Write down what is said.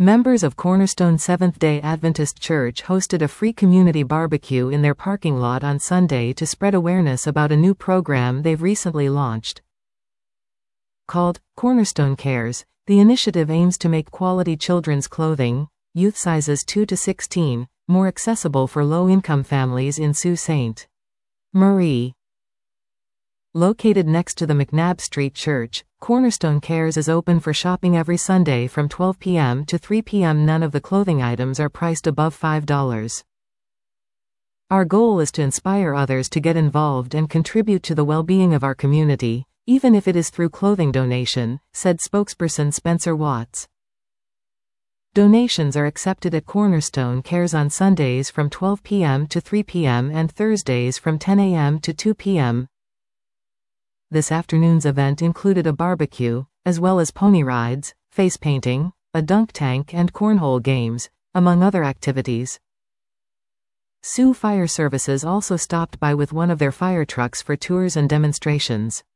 Members of Cornerstone Seventh-day Adventist Church hosted a free community barbecue in their parking lot on Sunday to spread awareness about a new program they've recently launched. Called Cornerstone Cares, the initiative aims to make quality children's clothing, youth sizes 2 to 16, more accessible for low-income families in Sault Ste. Marie. Located next to the McNabb Street Church, Cornerstone Cares is open for shopping every Sunday from 12 p.m. to 3 p.m. None of the clothing items are priced above $5. Our goal is to inspire others to get involved and contribute to the well-being of our community, even if it is through clothing donation, said spokesperson Spencer Watts. Donations are accepted at Cornerstone Cares on Sundays from 12 p.m. to 3 p.m. and Thursdays from 10 a.m. to 2 p.m. This afternoon's event included a barbecue, as well as pony rides, face painting, a dunk tank and cornhole games, among other activities. Sioux Fire Services also stopped by with one of their fire trucks for tours and demonstrations.